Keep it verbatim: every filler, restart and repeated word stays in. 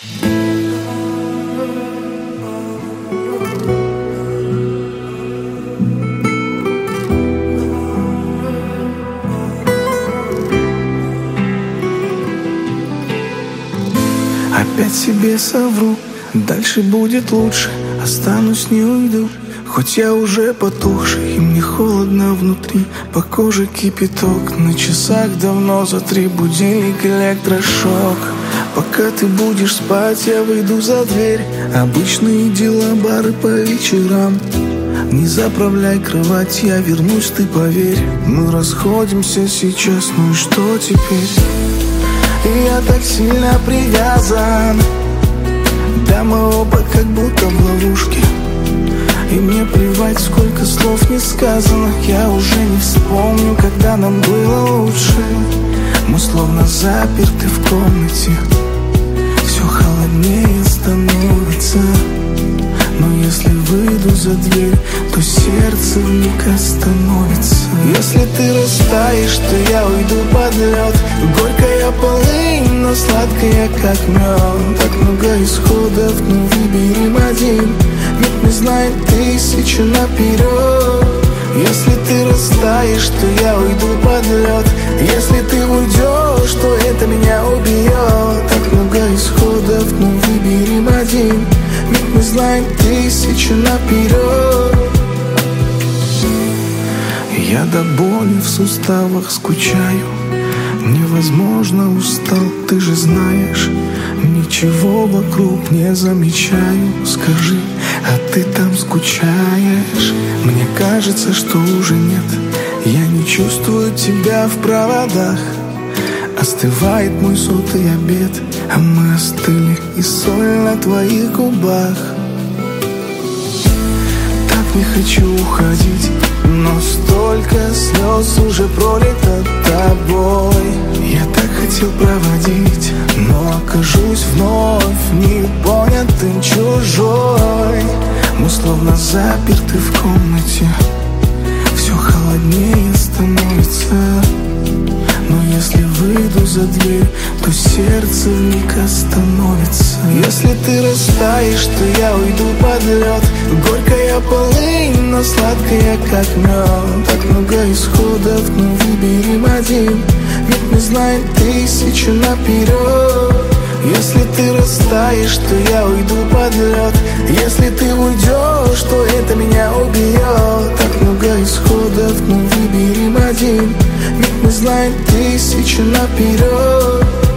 Опять себе совру, дальше будет лучше. Останусь, не уйду, хоть я уже потухший, и мне холодно внутри. По коже кипяток, на часах давно за три. Будильник, электрошок. Пока ты будешь спать, я выйду за дверь. Обычные дела, бары по вечерам. Не заправляй кровать, я вернусь, ты поверь. Мы расходимся сейчас, ну и что теперь? И я так сильно привязан. Да, мы оба как будто в ловушке. И мне плевать, сколько слов не сказано. Я уже не вспомню, когда нам было лучше. Мы словно заперты в комнате. Все холоднее становится. Но если выйду за дверь, то сердце вмиг остановится. Если ты растаешь, то я уйду под лед. Горькая полынь, но сладкая как мед. Так много исходов, но выберем один. Ведь не знает тысячи наперед. Если ты растаешь, то я уйду под лед. Если ты уйдешь, то это меня убьет. Так много исходов, но выберем один. Ведь не знаем тысячи наперед. Я до боли в суставах скучаю. Невозможно, устал, ты же знаешь. Ничего вокруг не замечаю. Скажи, а ты там скучаешь? Мне кажется, что уже нет. Я не чувствую тебя в проводах. Остывает мой сотый обед, а мы остыли, и соль на твоих губах. Так не хочу уходить, но столько слез уже пролито тобой. Я так хотел проводить, но окажусь вновь непонятым, чужой. Мы словно заперты в комнате. Все холоднее становится. Но если выйду за дверь, то сердце вмиг остановится. Если ты растаешь, то я уйду под лед. Горькая полынь, но сладкая как мед. Так много исходов, но выберем один. Ведь не знаем тысячи наперед. Если ты растаешь, то я уйду под лед. Если ты уйдешь, то это меня убьет. Так много исходов, но выберем один. Ведь мы знаем тысячи наперед.